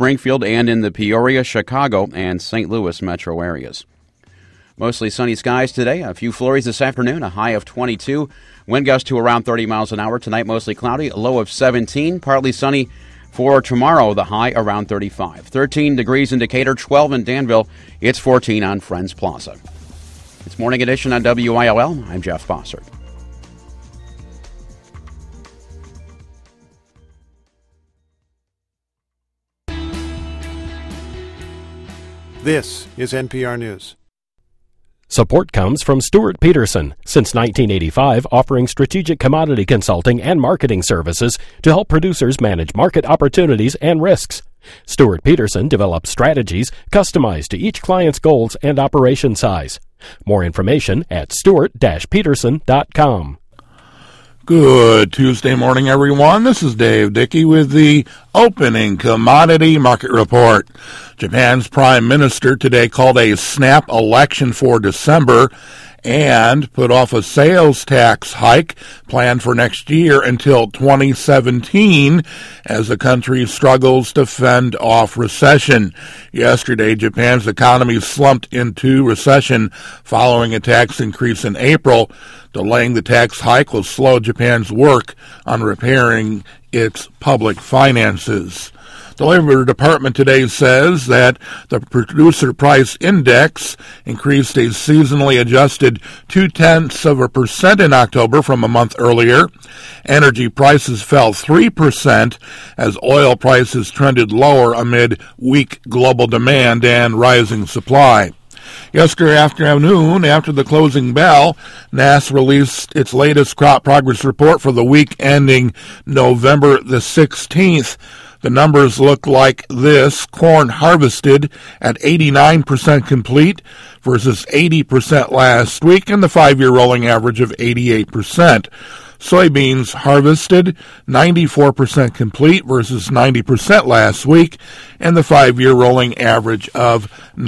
Springfield and in the Peoria, Chicago, and St. Louis metro areas. Mostly sunny skies today. A few flurries this afternoon, a high of 22. Wind gusts to around 30 miles an hour. Tonight, mostly cloudy, a low of 17. Partly sunny for tomorrow, the high around 35. 13 degrees in Decatur, 12 in Danville. It's 14 on Friends Plaza. It's Morning Edition on WILL. I'm Jeff Bossert. This is NPR News. Support comes from Stuart Peterson, since 1985 offering strategic commodity consulting and marketing services to help producers manage market opportunities and risks. Stuart Peterson develops strategies customized to each client's goals and operation size. More information at stuart-peterson.com. Good Tuesday morning, everyone. This is Dave Dickey with the opening commodity market report. Japan's prime minister today called a snap election for December and put off a sales tax hike planned for next year until 2017 as the country struggles to fend off recession. Yesterday, Japan's economy slumped into recession following a tax increase in April. Delaying the tax hike will slow Japan's work on repairing its public finances. The Labor Department today says that the Producer Price Index increased a seasonally adjusted 0.2% in October from a month earlier. Energy prices fell 3% as oil prices trended lower amid weak global demand and rising supply. Yesterday afternoon, after the closing bell, NASS released its latest crop progress report for the week ending November the 16th. The numbers look like this. Corn harvested at 89% complete versus 80% last week, and the 5-year rolling average of 88%. Soybeans harvested 94% complete versus 90% last week, and the 5-year rolling average of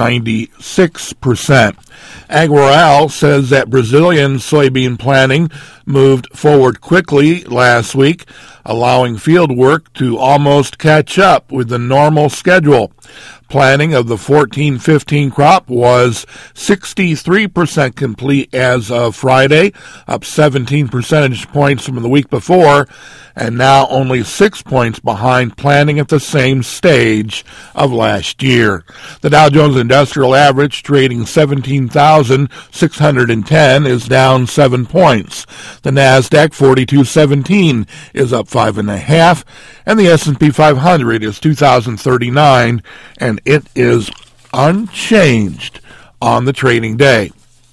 96%. AgRural says that Brazilian soybean planting moved forward quickly last week, allowing field work to almost catch up with the normal schedule. Planting of the 14-15 crop was 63% complete as of Friday, up 17 percentage points from the week before, and now only 6 points behind planting at the same stage of last year. The Dow Jones Industrial Average, trading 17,610, is down 7 points. The NASDAQ 4217 is up 5.5, and the S&P 500 is 2,039, and it is unchanged on the trading day.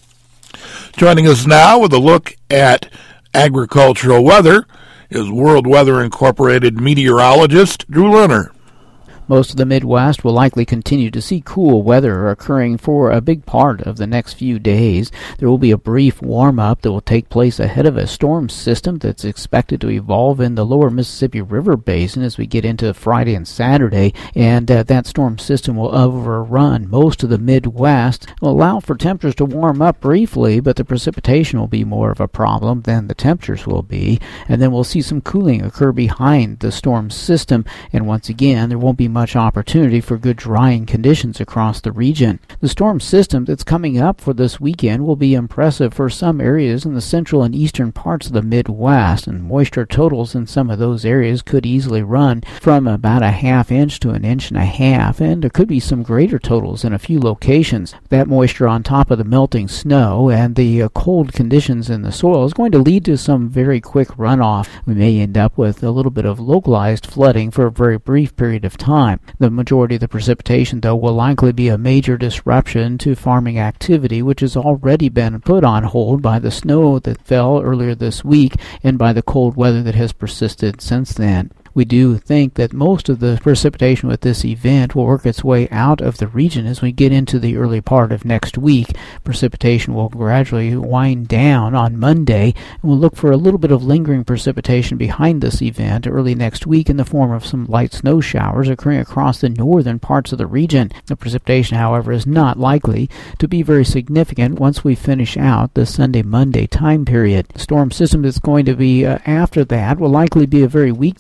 Joining us now with a look at agricultural weather is World Weather Incorporated meteorologist Drew Lerner. Most of the Midwest will likely continue to see cool weather occurring for a big part of the next few days. There will be a brief warm-up that will take place ahead of a storm system that's expected to evolve in the lower Mississippi River Basin as we get into Friday and Saturday, and that storm system will overrun most of the Midwest. It will allow for temperatures to warm up briefly, but the precipitation will be more of a problem than the temperatures will be, and then we'll see some cooling occur behind the storm system, and once again, there won't be much opportunity for good drying conditions across the region. The storm system that's coming up for this weekend will be impressive for some areas in the central and eastern parts of the Midwest, and moisture totals in some of those areas could easily run from about a ½ to 1.5 inches, and there could be some greater totals in a few locations. That moisture on top of the melting snow and the cold conditions in the soil is going to lead to some very quick runoff. We may end up with a little bit of localized flooding for a very brief period of time. The majority of the precipitation, though, will likely be a major disruption to farming activity, which has already been put on hold by the snow that fell earlier this week and by the cold weather that has persisted since then. We do think that most of the precipitation with this event will work its way out of the region as we get into the early part of next week. Precipitation will gradually wind down on Monday, and we'll look for a little bit of lingering precipitation behind this event early next week in the form of some light snow showers occurring across the northern parts of the region. The precipitation, however, is not likely to be very significant once we finish out the Sunday-Monday time period. The storm system that's going to be after that will likely be a very weak disturbance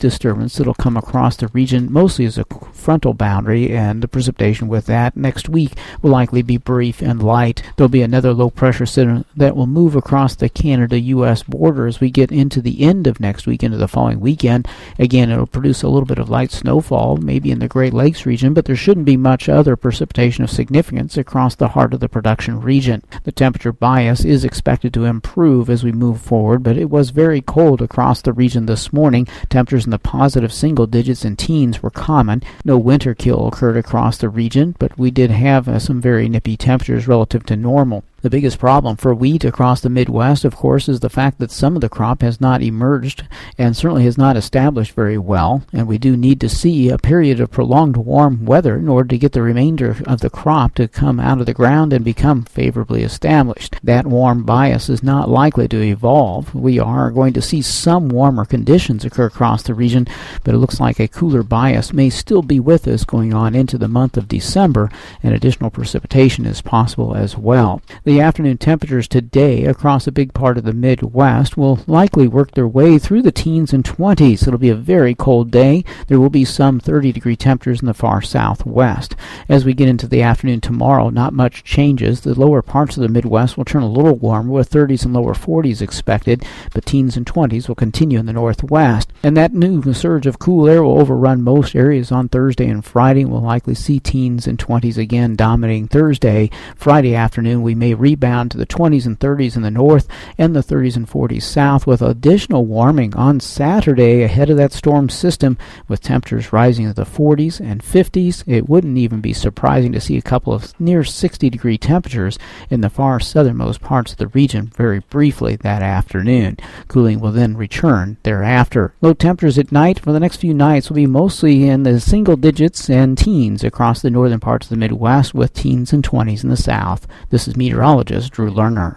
disturbance that'll come across the region mostly as a frontal boundary, and the precipitation with that next week will likely be brief and light. There'll be another low-pressure system that will move across the Canada-U.S. border as we get into the end of next week, into the following weekend. Again, it'll produce a little bit of light snowfall, maybe in the Great Lakes region, but there shouldn't be much other precipitation of significance across the heart of the production region. The temperature bias is expected to improve as we move forward, but it was very cold across the region this morning. Temperatures in the positive single digits and teens were common. No winter kill occurred across the region, but we did have some very nippy temperatures relative to normal. The biggest problem for wheat across the Midwest, of course, is the fact that some of the crop has not emerged and certainly has not established very well, and we do need to see a period of prolonged warm weather in order to get the remainder of the crop to come out of the ground and become favorably established. That warm bias is not likely to evolve. We are going to see some warmer conditions occur across the region, but it looks like a cooler bias may still be with us going on into the month of December, and additional precipitation is possible as well. The afternoon temperatures today across a big part of the Midwest will likely work their way through the teens and 20s. It'll be a very cold day. There will be some 30-degree temperatures in the far southwest. As we get into the afternoon tomorrow, not much changes. The lower parts of the Midwest will turn a little warmer with 30s and lower 40s expected, but teens and 20s will continue in the northwest. And that new surge of cool air will overrun most areas on Thursday and Friday. We'll likely see teens and 20s again dominating Thursday. Friday afternoon, we may rebound to the 20s and 30s in the north and the 30s and 40s south, with additional warming on Saturday ahead of that storm system, with temperatures rising to the 40s and 50s. It wouldn't even be surprising to see a couple of near 60-degree temperatures in the far southernmost parts of the region very briefly that afternoon. Cooling will then return thereafter. Low temperatures at night for the next few nights will be mostly in the single digits and teens across the northern parts of the Midwest, with teens and 20s in the south. This is meteorologist Drew Lerner.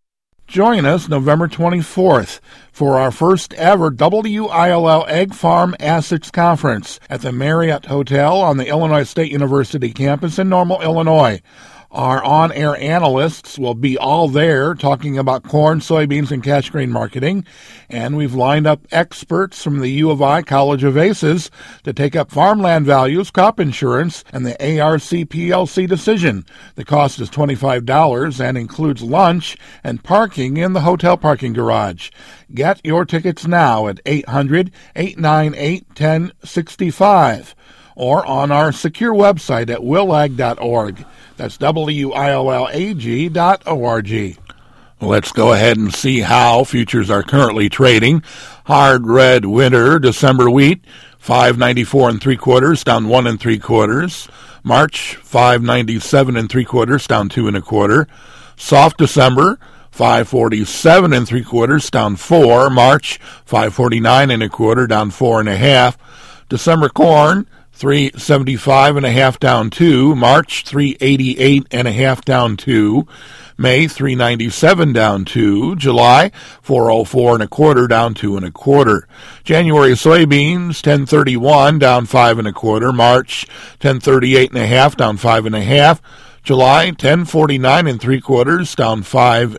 Join us November 24th for our first ever WILL Egg Farm ASICS Conference at the Marriott Hotel on the Illinois State University campus in Normal, Illinois. Our on-air analysts will be all there talking about corn, soybeans, and cash grain marketing, and we've lined up experts from the U of I College of Aces to take up farmland values, crop insurance, and the ARC PLC decision. The cost is $25 and includes lunch and parking in the hotel parking garage. Get your tickets now at 800-898-1065 or on our secure website at willag.org. That's WILLAG.org. Let's go ahead and see how futures are currently trading. Hard red winter December wheat, $5.94 3/4, down 1 3/4. March, $5.97 3/4, down 2 1/4. Soft December, $5.47 3/4, down 4. March, $5.49 1/4, down 4 1/2. December corn, $3.75 1/2, down 2. March, $3.88 1/2, down 2. May, $3.97 down 2. July, $4.04 1/4, down 2 1/4. January soybeans, $10.31 down 5 1/4. March, $10.38 1/2, down 5 1/2. July, $10.49 3/4, down 5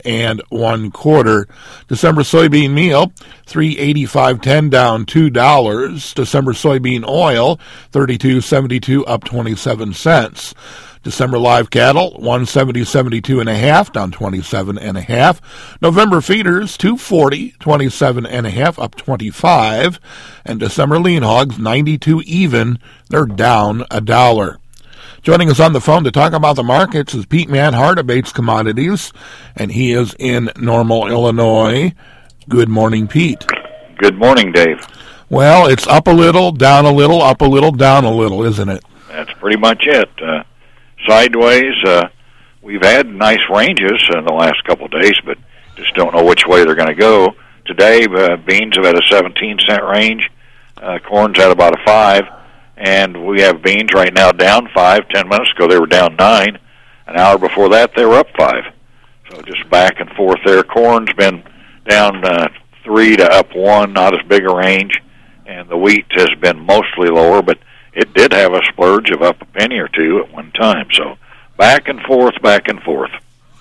1/4. December soybean meal, $3.85.10, down $2. December soybean oil, $32.72, up 27 cents. December live cattle, $170.72 1/2, down 27 1/2. November feeders, $240, 27 1/2, up 25. And December lean hogs, 92 even, they're down $1. Joining us on the phone to talk about the markets is Pete Manhart of Bates Commodities, and he is in Normal, Illinois. Good morning, Pete. Good morning, Dave. Well, it's up a little, down a little, up a little, down a little, isn't it? That's pretty much it. Sideways, we've had nice ranges in the last couple of days, but just don't know which way they're going to go. Today, beans have had a 17-cent range. Corn's at about a 5. And we have beans right now down 5. 10 minutes ago, they were down 9. An hour before that, they were up 5. So just back and forth there. Corn's been down 3 to up 1, not as big a range. And the wheat has been mostly lower, but it did have a splurge of up a penny or two at one time. So back and forth, back and forth.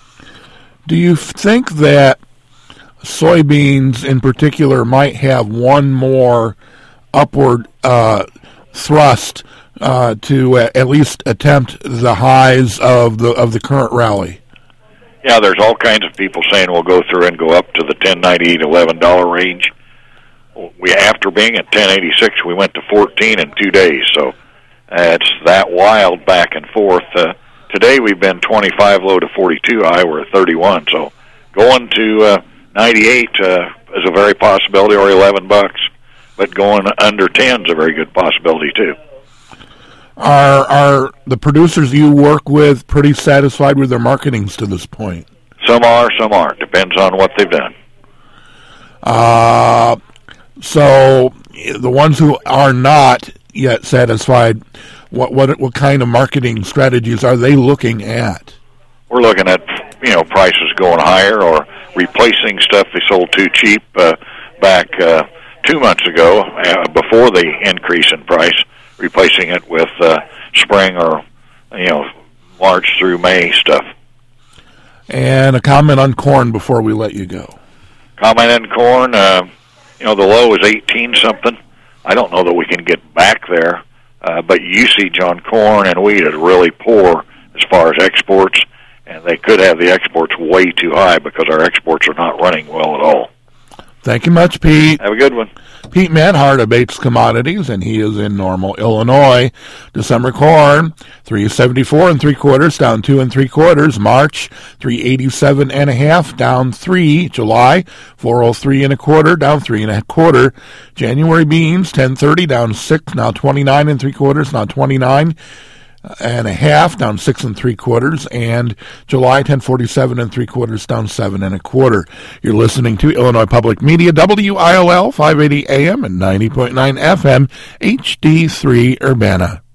Do you think that soybeans in particular might have one more upward thrust to at least attempt the highs of the current rally? Yeah, there's all kinds of people saying we'll go through and go up to the $10.98, $11 range. After being at $10.86, we went to 14 in 2 days, so it's that wild back and forth. Today we've been 25 low to 42 high. We're at 31, so going to 98 is a very possibility, or $11. But going under 10 is a very good possibility too. Are the producers you work with pretty satisfied with their marketings to this point? Some are, some aren't. Depends on what they've done. So the ones who are not yet satisfied, what kind of marketing strategies are they looking at? We're looking at prices going higher or replacing stuff they sold too cheap back 2 months ago before the increase in price, replacing it with spring or March through May stuff. And a comment on corn before we let you go. Comment on corn, the low is 18 something. I don't know that we can get back there, but usage on corn and wheat is really poor as far as exports, and they could have the exports way too high because our exports are not running well at all. Thank you much, Pete. Have a good one. Pete Manhart of Bates Commodities, and he is in Normal, Illinois. December corn, 374 3/4, down 2 3/4. March, 387 1/2, down 3. July, 403 1/4, down 3 1/4. January beans, 1030, down 6, now 29 3/4, now 29 1/2, down 6 3/4, and July 1047 3/4, down 7 1/4. You're listening to Illinois Public Media, WILL 580 AM and 90.9 FM, HD3 Urbana.